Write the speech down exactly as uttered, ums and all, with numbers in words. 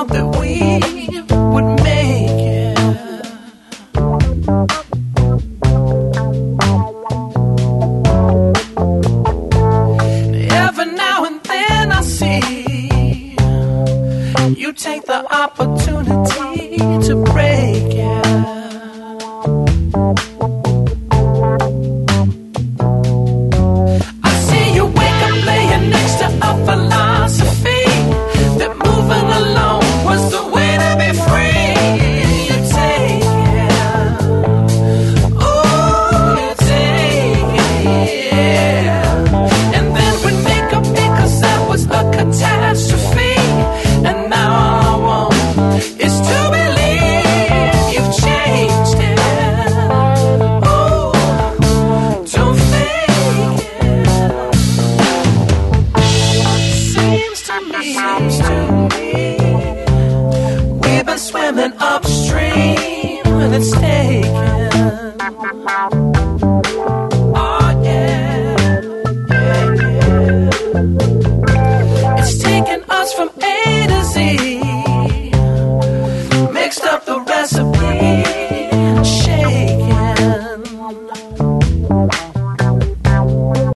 thought that we would make it. Every now and then I see you take the opportunity to break it. I see you wake up laying next to a philosophy that moving alone was the way to be free. You take it, oh, you take it, and then we make up because that was a catastrophe. And now all I want is to believe you've changed it. Oh, don't fake it. Seems to me, seems to me, we've been swimming upstream and it stays.